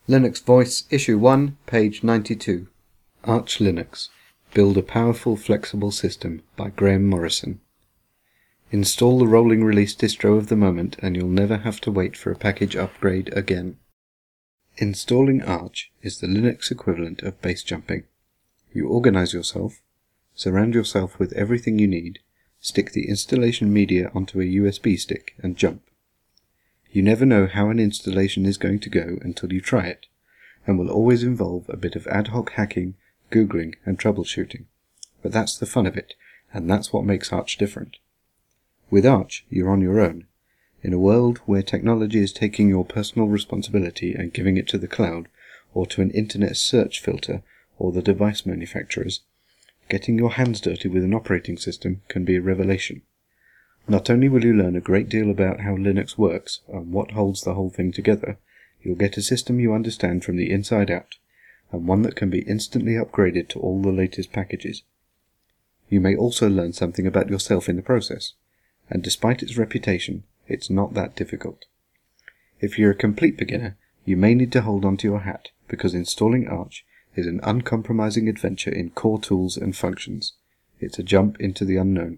Linux Voice, Issue 1, page 92. Arch Linux. Build a Powerful Flexible System by Graham Morrison. Install the rolling release distro of the moment and you'll never have to wait for a package upgrade again. Installing Arch is the Linux equivalent of base jumping. You organize yourself, surround yourself with everything you need, stick the installation media onto a USB stick and jump. You never know how an installation is going to go until you try it, and will always involve a bit of ad hoc hacking, googling and troubleshooting. But that's the fun of it, and that's what makes Arch different. With Arch, you're on your own. In a world where technology is taking your personal responsibility and giving it to the cloud, or to an internet search filter, or the device manufacturers, getting your hands dirty with an operating system can be a revelation. Not only will you learn a great deal about how Linux works and what holds the whole thing together, you'll get a system you understand from the inside out, and one that can be instantly upgraded to all the latest packages. You may also learn something about yourself in the process, and despite its reputation, it's not that difficult. If you're a complete beginner, you may need to hold on to your hat, because installing Arch is an uncompromising adventure in core tools and functions. It's a jump into the unknown.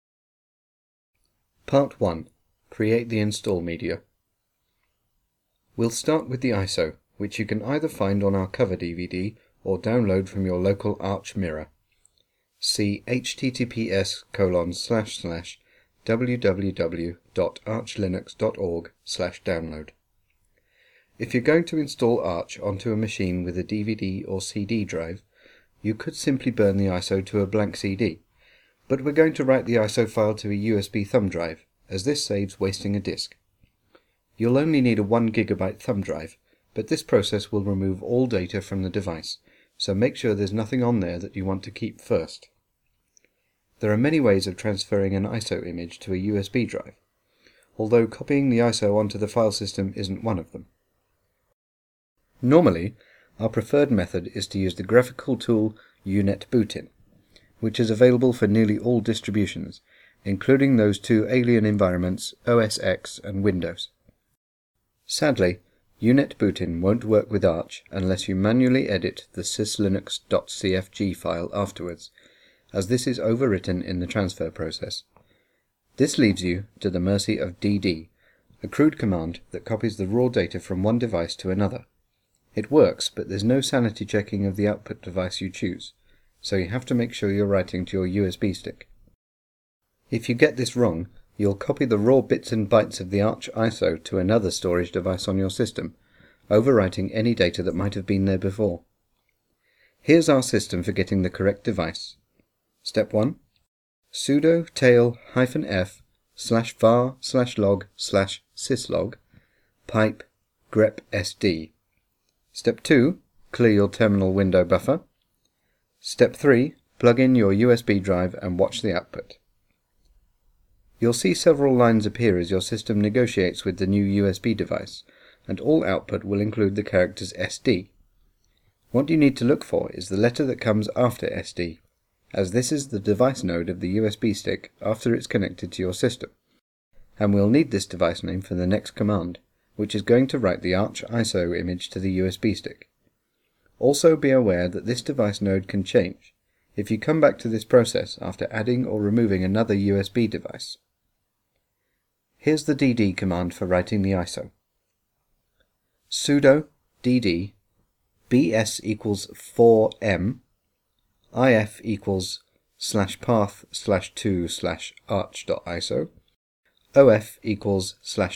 Part 1. Create the install media. We'll start with the ISO, which you can either find on our cover DVD or download from your local Arch mirror. See https://www.archlinux.org/download. If you're going to install Arch onto a machine with a DVD or CD drive, you could simply burn the ISO to a blank CD. But we're going to write the ISO file to a USB thumb drive, as this saves wasting a disk. You'll only need a 1 GB thumb drive, but this process will remove all data from the device, so make sure there's nothing on there that you want to keep first. There are many ways of transferring an ISO image to a USB drive, although copying the ISO onto the file system isn't one of them. Normally, our preferred method is to use the graphical tool UNetBootin, which is available for nearly all distributions, including those two alien environments, OS X and Windows. Sadly, UNetBootin won't work with Arch unless you manually edit the syslinux.cfg file afterwards, as this is overwritten in the transfer process. This leaves you to the mercy of dd, a crude command that copies the raw data from one device to another. It works, but there's no sanity checking of the output device you choose, so you have to make sure you're writing to your USB stick. If you get this wrong, you'll copy the raw bits and bytes of the Arch ISO to another storage device on your system, overwriting any data that might have been there before. Here's our system for getting the correct device. Step 1. Sudo tail-f/var/log/syslog pipe grep-sd. Step 2. Clear your terminal window buffer. Step 3. Plug in your USB drive and watch the output. You'll see several lines appear as your system negotiates with the new USB device, and all output will include the characters SD. What you need to look for is the letter that comes after SD, as this is the device node of the USB stick after it's connected to your system, and we'll need this device name for the next command, which is going to write the Arch ISO image to the USB stick. Also be aware that this device node can change if you come back to this process after adding or removing another USB device. Here's the dd command for writing the ISO. Sudo dd bs equals 4m if equals /path/2/arch.iso of equals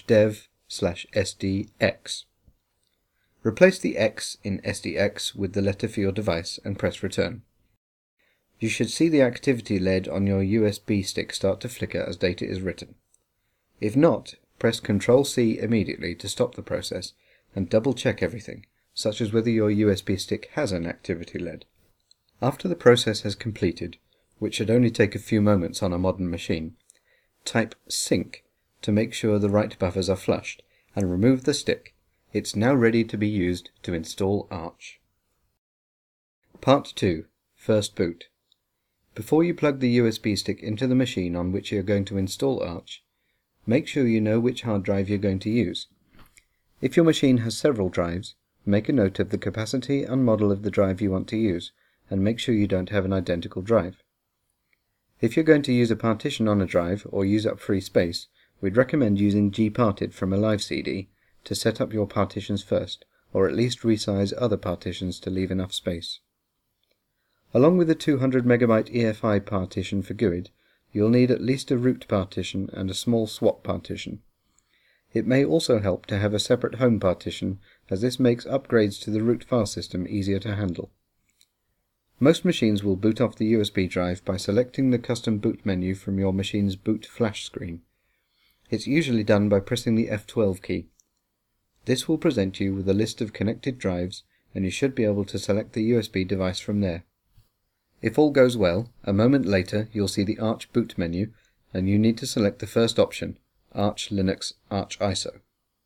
/dev/sdx. Replace the X in SDX with the letter for your device and press return. You should see the activity LED on your USB stick start to flicker as data is written. If not, press Ctrl+C immediately to stop the process and double check everything, such as whether your USB stick has an activity LED. After the process has completed, which should only take a few moments on a modern machine, type sync to make sure the right buffers are flushed and remove the stick. It's now ready to be used to install Arch. Part 2. First boot. Before you plug the USB stick into the machine on which you're going to install Arch, make sure you know which hard drive you're going to use. If your machine has several drives, make a note of the capacity and model of the drive you want to use, and make sure you don't have an identical drive. If you're going to use a partition on a drive or use up free space, we'd recommend using gparted from a live CD to set up your partitions first, or at least resize other partitions to leave enough space. Along with the 200 MB EFI partition for GUID, you'll need at least a root partition and a small swap partition. It may also help to have a separate home partition, as this makes upgrades to the root file system easier to handle. Most machines will boot off the USB drive by selecting the custom boot menu from your machine's boot flash screen. It's usually done by pressing the F12 key. This will present you with a list of connected drives, and you should be able to select the USB device from there. If all goes well, a moment later you'll see the Arch boot menu, and you need to select the first option, Arch Linux Arch ISO.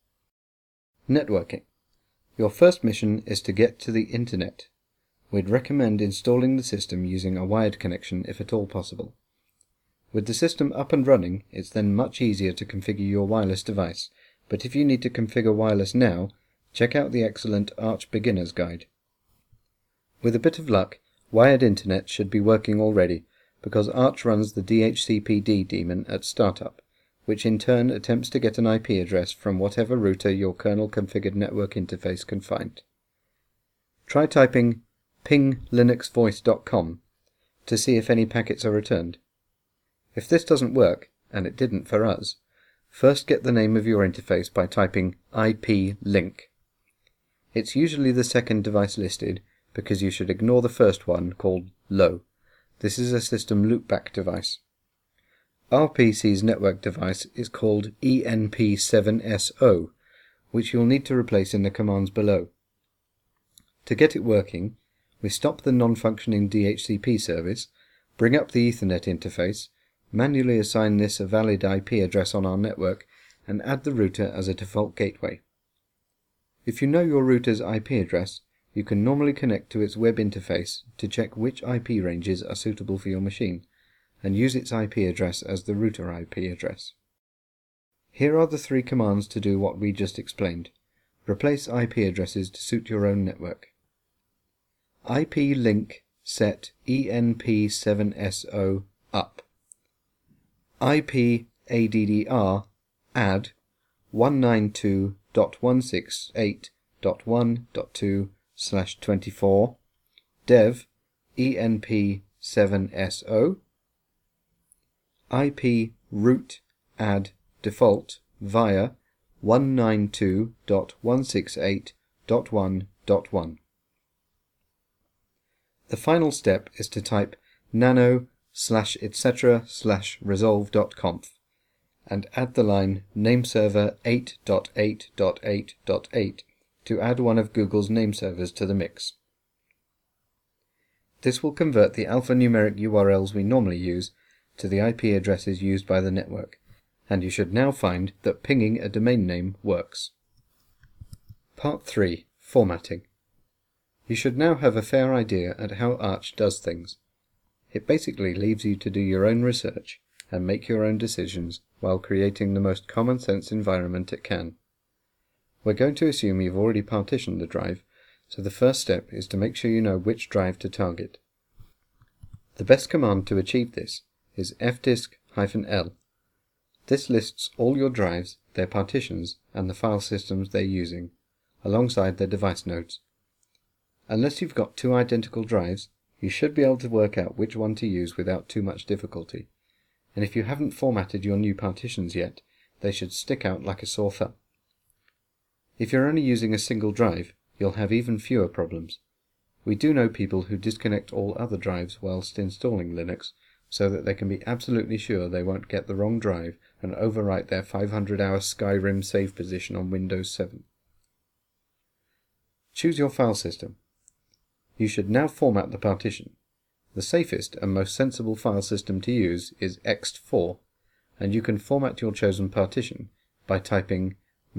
Networking. Your first mission is to get to the Internet. We'd recommend installing the system using a wired connection if at all possible. With the system up and running, it's then much easier to configure your wireless device, but if you need to configure wireless now, check out the excellent Arch Beginner's Guide. With a bit of luck, wired internet should be working already, because Arch runs the DHCPD daemon at startup, which in turn attempts to get an IP address from whatever router your kernel-configured network interface can find. Try typing ping.linuxvoice.com to see if any packets are returned. If this doesn't work, and it didn't for us, first get the name of your interface by typing ip-link. It's usually the second device listed, because you should ignore the first one called low. This is a system loopback device. Our PC's network device is called ENP7SO, which you'll need to replace in the commands below. To get it working, we stop the non-functioning DHCP service, bring up the Ethernet interface, manually assign this a valid IP address on our network, and add the router as a default gateway. If you know your router's IP address, you can normally connect to its web interface to check which IP ranges are suitable for your machine, and use its IP address as the router IP address. Here are the three commands to do what we just explained. Replace IP addresses to suit your own network. IP-link set ENP7SO up. IP-ADDR add 192.168.1.2/24 dev ENP7SO. IP root add default via 192.168.1.1. The final step is to type nano/etc/resolve.conf and add the line nameserver 8.8.8.8 to add one of Google's name servers to the mix. This will convert the alphanumeric URLs we normally use to the IP addresses used by the network, and you should now find that pinging a domain name works. Part 3. Formatting. You should now have a fair idea at how Arch does things. It basically leaves you to do your own research and make your own decisions while creating the most common sense environment it can. We're going to assume you've already partitioned the drive, so the first step is to make sure you know which drive to target. The best command to achieve this is fdisk-l. This lists all your drives, their partitions, and the file systems they're using, alongside their device nodes. Unless you've got two identical drives, you should be able to work out which one to use without too much difficulty, and if you haven't formatted your new partitions yet, they should stick out like a sore thumb. If you're only using a single drive, you'll have even fewer problems. We do know people who disconnect all other drives whilst installing Linux, so that they can be absolutely sure they won't get the wrong drive and overwrite their 500-hour Skyrim save position on Windows 7. Choose your file system. You should now format the partition. The safest and most sensible file system to use is ext4, and you can format your chosen partition by typing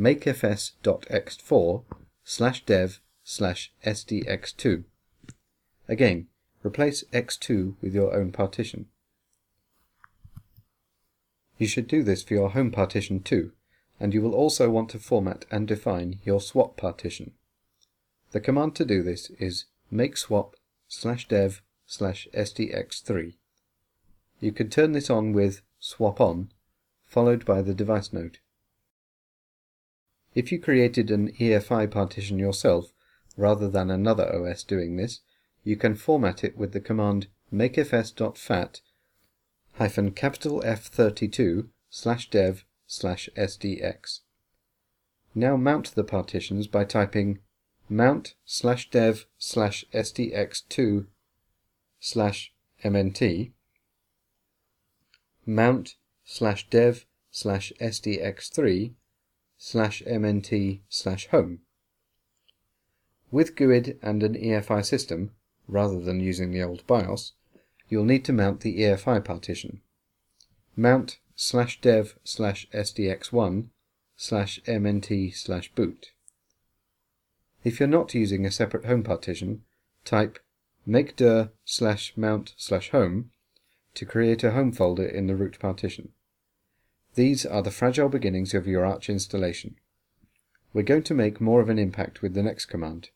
makefs.ext4/dev/sdx2. Again, replace ext2 with your own partition. You should do this for your home partition too, and you will also want to format and define your swap partition. The command to do this is make swap /dev/sdx3. You can turn this on with swap on, followed by the device node. If you created an EFI partition yourself, rather than another OS doing this, you can format it with the command makefs.fat -F32/dev/sdx. Now mount the partitions by typing mount/dev/sdx2/mnt, mount/dev/sdx3/mnt/home. With GUID and an EFI system, rather than using the old BIOS, you'll need to mount the EFI partition. Mount /dev/sdx1/mnt/boot. If you're not using a separate home partition, type makedir/mount/home to create a home folder in the root partition. These are the fragile beginnings of your Arch installation. We're going to make more of an impact with the next command.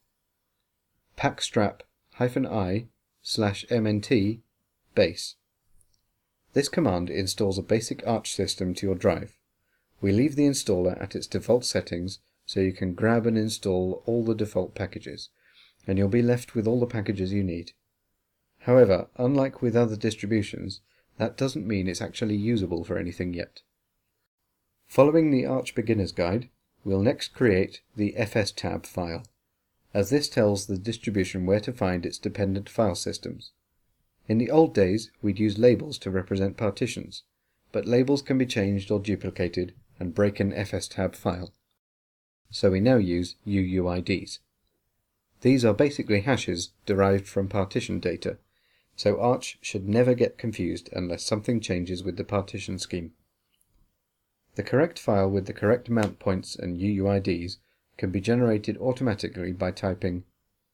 pacstrap-i/mnt base. This command installs a basic Arch system to your drive. We leave the installer at its default settings so you can grab and install all the default packages, and you'll be left with all the packages you need. However, unlike with other distributions, that doesn't mean it's actually usable for anything yet. Following the Arch Beginner's Guide, we'll next create the fstab file, as this tells the distribution where to find its dependent file systems. In the old days, we'd use labels to represent partitions, but labels can be changed or duplicated and break an fstab file. So we now use UUIDs. These are basically hashes derived from partition data, so Arch should never get confused unless something changes with the partition scheme. The correct file with the correct mount points and UUIDs can be generated automatically by typing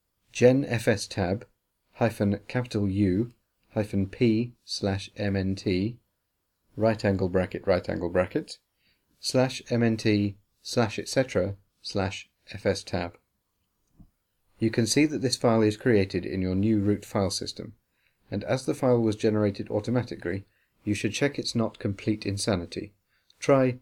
genfstab-U-P/mnt /mnt/etc/fstab. You can see that this file is created in your new root file system, and as the file was generated automatically, you should check it's not complete insanity. Try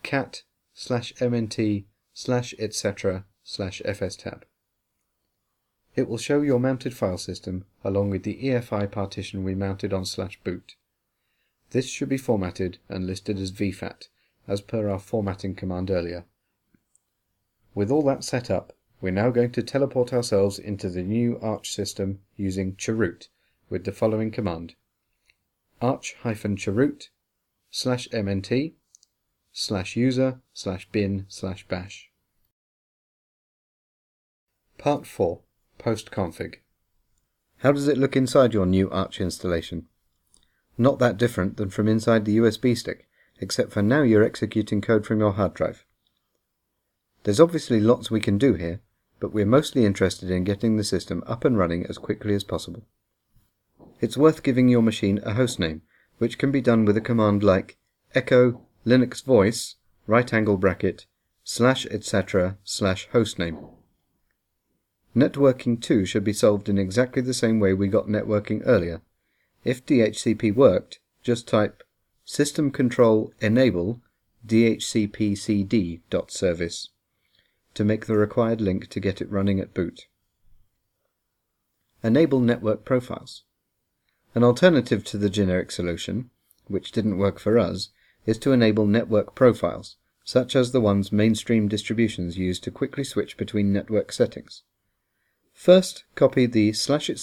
cat/mnt/etc/fstab. It will show your mounted file system along with the EFI partition we mounted on /boot. This should be formatted and listed as VFAT, as per our formatting command earlier. With all that set up, we're now going to teleport ourselves into the new Arch system using chroot with the following command: arch-chroot/mnt/user/bin/bash. Part 4. Post-config. How does it look inside your new Arch installation? Not that different than from inside the USB stick, except for now you're executing code from your hard drive. There's obviously lots we can do here, but we're mostly interested in getting the system up and running as quickly as possible. It's worth giving your machine a hostname, which can be done with a command like echo linux voice /etc/hostname. Networking too should be solved in exactly the same way we got networking earlier. If DHCP worked, just type system control enable dhcpcd.service to make the required link to get it running at boot. Enable network profiles. An alternative to the generic solution, which didn't work for us, is to enable network profiles, such as the ones mainstream distributions use to quickly switch between network settings. First, copy the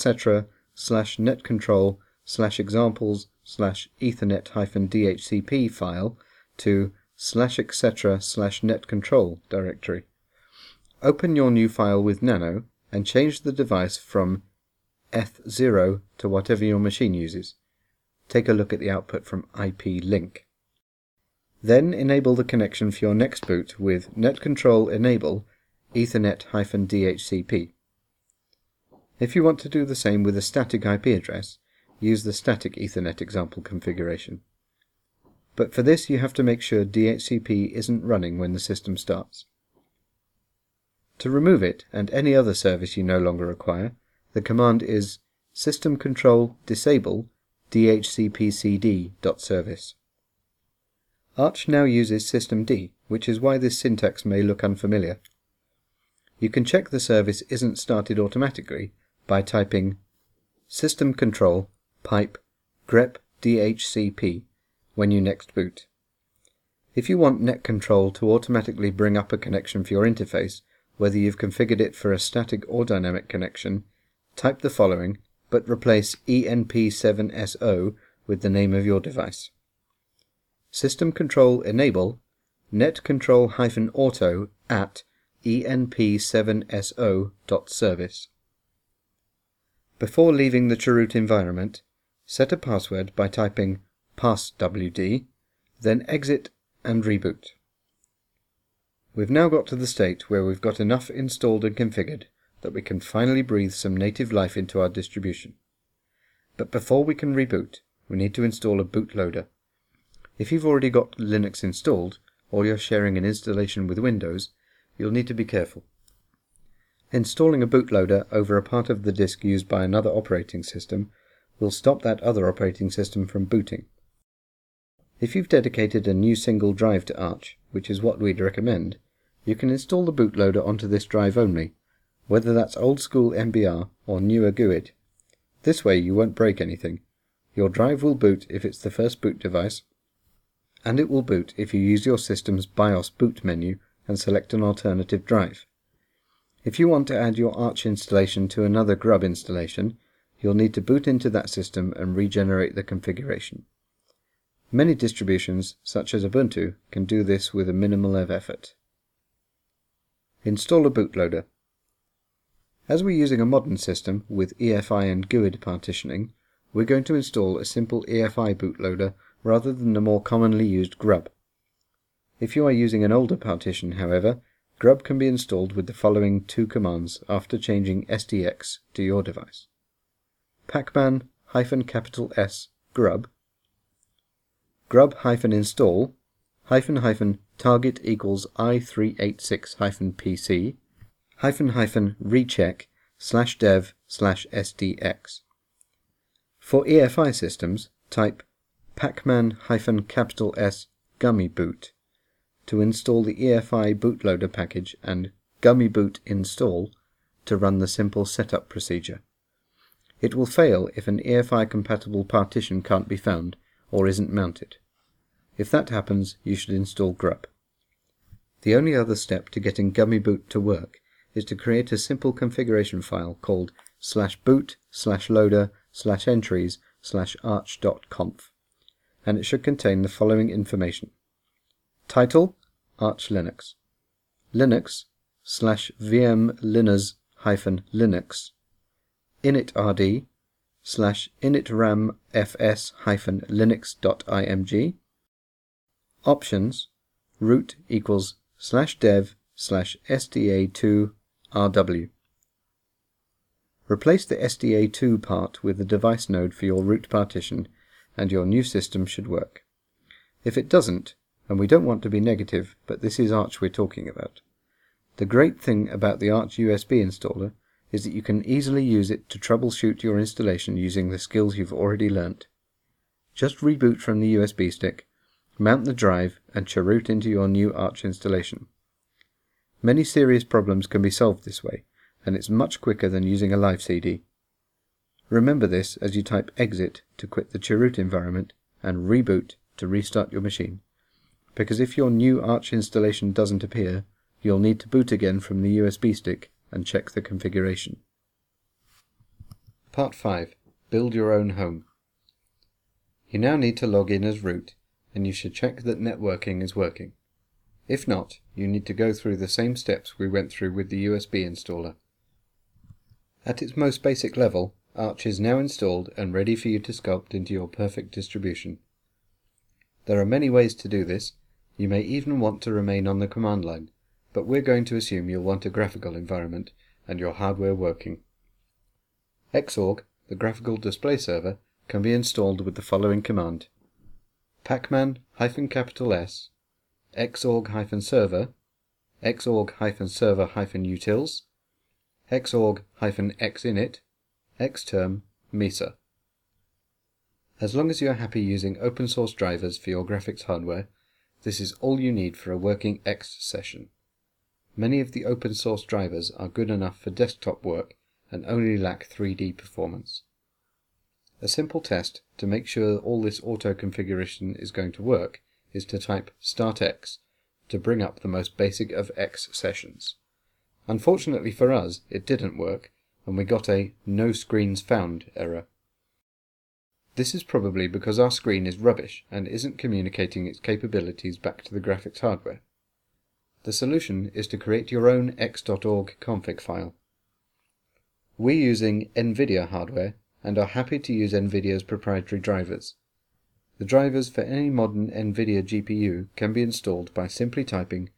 /etc/netcontrol/examples/ethernet-dhcp file to /etc/netcontrol directory. Open your new file with nano and change the device from eth0 to whatever your machine uses. Take a look at the output from IP-link. Then enable the connection for your next boot with netcontrol enable ethernet-dhcp. If you want to do the same with a static IP address, use the static Ethernet example configuration. But for this you have to make sure DHCP isn't running when the system starts. To remove it and any other service you no longer require, the command is system control disable dhcpcd.service. Arch now uses systemd, which is why this syntax may look unfamiliar. You can check the service isn't started automatically by typing system control pipe grep dhcp when you next boot. If you want netcontrol to automatically bring up a connection for your interface, whether you've configured it for a static or dynamic connection, type the following, but replace enp7so with the name of your device. System control enable netcontrol-auto at enp7so.service. Before leaving the chroot environment, set a password by typing passwd, then exit and reboot. We've now got to the state where we've got enough installed and configured that we can finally breathe some native life into our distribution. But before we can reboot, we need to install a bootloader. If you've already got Linux installed, or you're sharing an installation with Windows, you'll need to be careful. Installing a bootloader over a part of the disk used by another operating system will stop that other operating system from booting. If you've dedicated a new single drive to Arch, which is what we'd recommend, you can install the bootloader onto this drive only, whether that's old school MBR or newer GUID. This way you won't break anything. Your drive will boot if it's the first boot device, and it will boot if you use your system's BIOS boot menu and select an alternative drive. If you want to add your Arch installation to another grub installation, you'll need to boot into that system and regenerate the configuration. Many distributions, such as Ubuntu, can do this with a minimal of effort. Install a bootloader. As we're using a modern system with EFI and GUID partitioning, we're going to install a simple EFI bootloader rather than the more commonly used grub. If you are using an older partition, however, grub can be installed with the following two commands after changing SDX to your device. pacman-S grub, grub-install --target equals i386-pc --recheck /dev/sdx. For EFI systems, type pacman-S gummyboot to install the EFI bootloader package and gummyboot install to run the simple setup procedure. It will fail if an EFI compatible partition can't be found or isn't mounted. If that happens, you should install grub. The only other step to getting gummyboot to work is to create a simple configuration file called /boot/loader/entries/arch.conf, and it should contain the following information. Title: Arch Linux. Linux /vmlinux-linux. initrd /initramfs-linux.img. Options: root equals /dev/sda2rw. Replace the SDA2 part with the device node for your root partition and your new system should work. If it doesn't, and we don't want to be negative, but this is Arch we're talking about, the great thing about the Arch USB installer is that you can easily use it to troubleshoot your installation using the skills you've already learnt. Just reboot from the USB stick, mount the drive and chroot into your new Arch installation. Many serious problems can be solved this way, and it's much quicker than using a live CD. Remember this as you type exit to quit the chroot environment and reboot to restart your machine, because if your new Arch installation doesn't appear, you'll need to boot again from the USB stick and check the configuration. Part 5. Build your own home. You now need to log in as root, and you should check that networking is working. If not, you need to go through the same steps we went through with the USB installer. At its most basic level, Arch is now installed and ready for you to sculpt into your perfect distribution. There are many ways to do this. You may even want to remain on the command line, but we're going to assume you'll want a graphical environment and your hardware working. Xorg, the graphical display server, can be installed with the following command: pacman-S xorg-server xorg-server-utils, xorg-xinit, xterm, mesa. As long as you are happy using open source drivers for your graphics hardware, this is all you need for a working X session. Many of the open source drivers are good enough for desktop work and only lack 3D performance. A simple test to make sure all this auto configuration is going to work is to type Start X to bring up the most basic of X sessions. Unfortunately for us, it didn't work, and we got a No Screens Found error. This is probably because our screen is rubbish and isn't communicating its capabilities back to the graphics hardware. The solution is to create your own x.org config file. We're using NVIDIA hardware and are happy to use NVIDIA's proprietary drivers. The drivers for any modern NVIDIA GPU can be installed by simply typing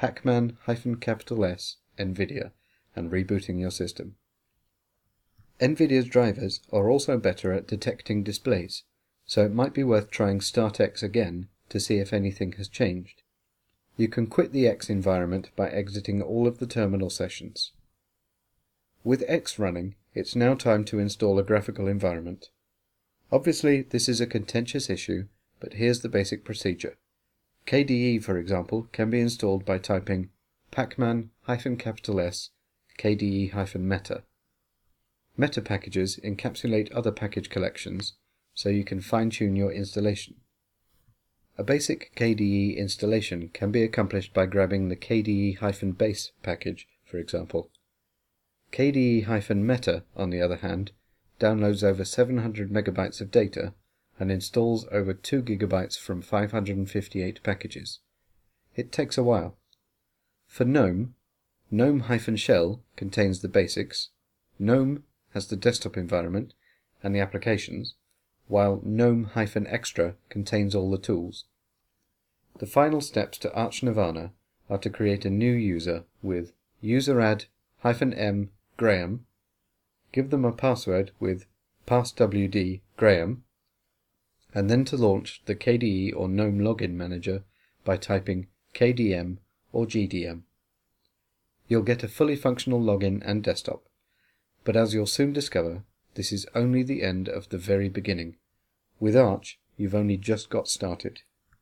pacman-S NVIDIA and rebooting your system. NVIDIA's drivers are also better at detecting displays, so it might be worth trying Start X again to see if anything has changed. You can quit the X environment by exiting all of the terminal sessions. With X running, it's now time to install a graphical environment. Obviously, this is a contentious issue, but here's the basic procedure. KDE, for example, can be installed by typing pacman-S KDE-meta. Meta packages encapsulate other package collections, so you can fine-tune your installation. A basic KDE installation can be accomplished by grabbing the KDE-base package, for example. KDE-meta, on the other hand, downloads over 700 megabytes of data and installs over 2 gigabytes from 558 packages. It takes a while. For GNOME, GNOME-shell contains the basics, GNOME has the desktop environment and the applications, while GNOME-extra contains all the tools. The final steps to Arch Nirvana are to create a new user with useradd-m Graham, give them a password with passwd Graham, and then to launch the KDE or GNOME Login Manager by typing KDM or GDM. You'll get a fully functional login and desktop, but as you'll soon discover, this is only the end of the very beginning. With Arch, you've only just got started.